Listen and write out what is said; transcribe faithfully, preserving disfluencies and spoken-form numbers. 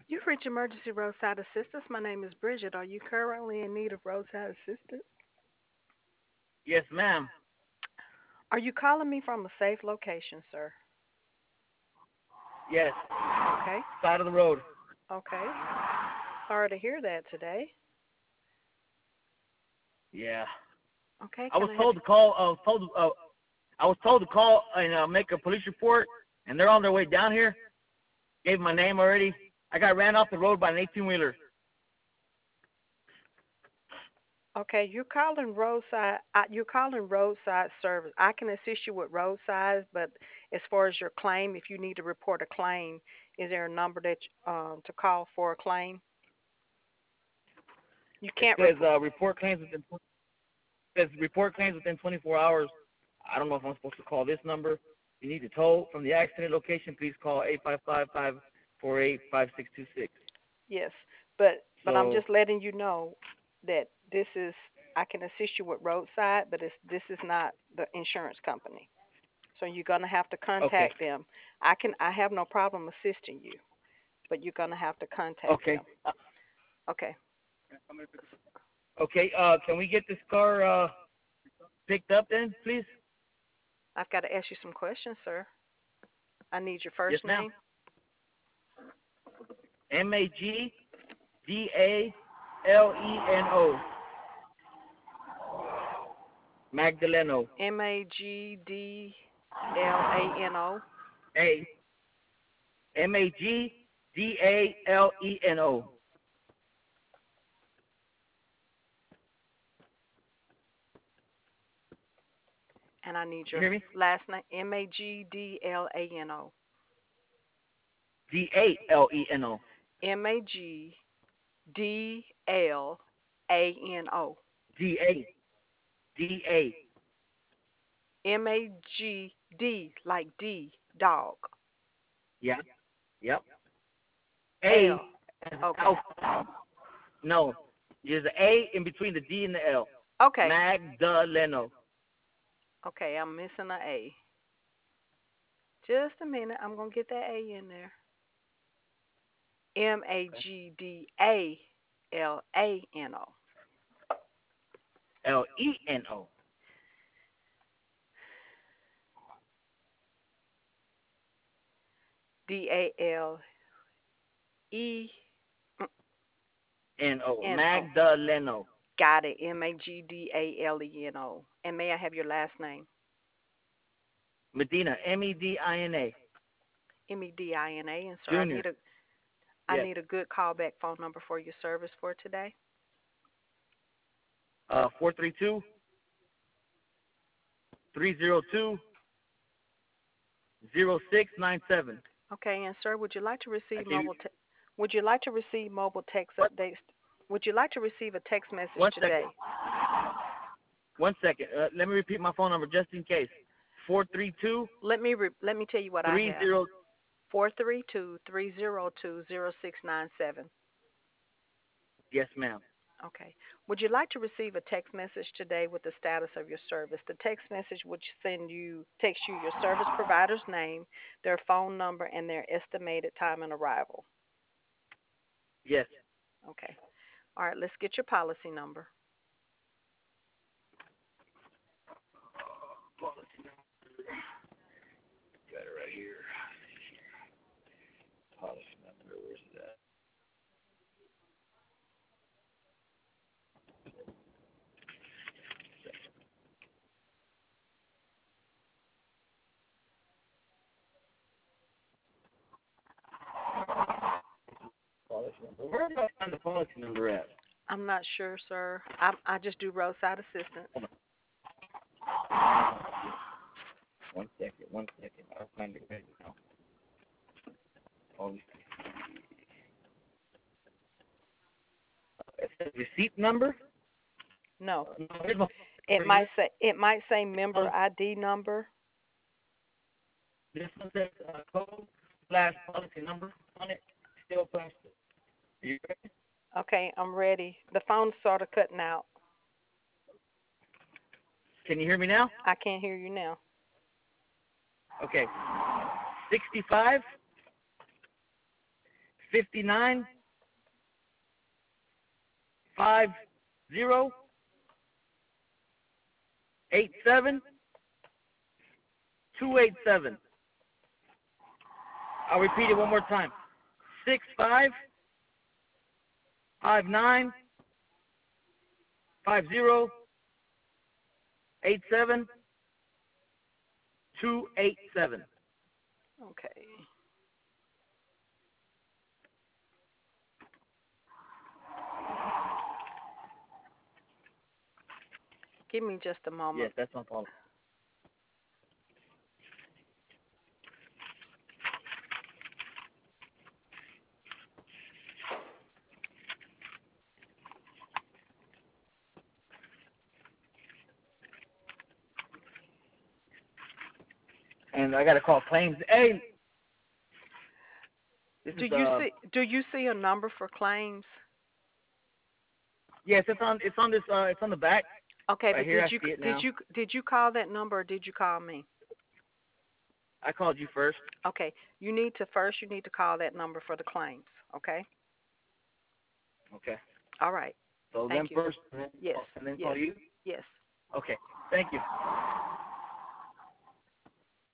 You've reached Emergency Roadside Assistance. My name is Bridget. Are you currently in need of roadside assistance? Yes, ma'am. Are you calling me from a safe location, sir? Yes. Okay. Side of the road. Okay. Sorry to hear that today. Yeah. Okay, I can was I have told to call. I was told. Uh, I was told to call and uh, make a police report, and they're on their way down here. Gave my name already. I got ran off the road by an eighteen wheeler. Okay, you're calling roadside. Uh, you're calling roadside service. I can assist you with roadside, but as far as your claim, if you need to report a claim, is there a number that um to call for a claim? You It can't says report. uh, report claims within. It says report claims within twenty-four hours. I don't know if I'm supposed to call this number. If you need to tow from the accident location, please call eight five five, five four eight, five six two six. Yes, but but I'm So just letting you know that this is I can assist you with roadside, but it's this is not the insurance company. So you're gonna have to okay, contact them. I can I have no problem assisting you, but you're gonna have to contact okay, them. Okay. okay. Uh, can we get this car uh picked up then, please? I've got to ask you some questions, sir. I need your Yes, first ma'am. name. M A G D A L E N O. Magdaleno. M A G D L A N O. A. M A G D A L E N O. And I need You your hear me? last name. M A G D L A N O. D A L E N O. M A G D L A N O. D A. D A. M A G D like D dog. Yeah. Yep. A L. as Okay. alpha. No. There's an A in between the D and the L. Okay. Magdaleno. Okay, I'm missing a A. Just a minute. I'm going to get that A in there. M A Okay. G D A L A N O. L E N O. D A L E N O. N O. Magdaleno. Got it. M A G D A L E N O. And may I have your last name? Medina. M E D I N A. M E D I N A. And sir, I Junior. need a I Yes. need a good callback phone number for your service for today. Uh, four three two, three zero two, zero six nine seven. Okay, and sir, would you like to I receive gave you mobile te- would you like to receive mobile text what? updates? Would you like to receive a text message One second. today? One second. Uh, let me repeat my phone number just in case. Four three two Let me re- let me tell you what I three have. zero. Four three two three zero two zero six nine seven. Yes, ma'am. Okay. Would you like to receive a text message today with the status of your service? The text message would send you text you your service provider's name, their phone number, and their estimated time and arrival. Yes. Okay. All right. Let's get your policy number. Got it right here. Policy number. Where's that? Policy number. Where do I find the policy number at? I'm not sure, sir. I I just do roadside assistance. Hold on. One second. One second. I'll find it right now. Policy. It says receipt number. No. Uh, no, here's my It number might here. say it might say member Um, I D number. this one says uh, code slash policy number on it. Still plastic. Are you ready? Okay, I'm ready. The phone's sort of cutting out. Can you hear me now? I can't hear you now. Okay. Sixty-five, fifty-nine five zero eight seven two eight seven. I'll repeat it one more time. Six five five nine five zero eight seven two eight seven. Okay. Give me just a Yes, moment. that's my policy. And I gotta call claims. Hey, this Do is you uh see do you see a number for claims? yes, it's on it's on this uh it's on the back Okay, right but here. did I you see it did now. you did you call that number or did you call me? I called you first. Okay, you need to first you need to call that number for the claims. Okay. Okay. All right. So them Thank you. first, and then Yes. call, and then call Yes. you. Yes. Okay. Thank you.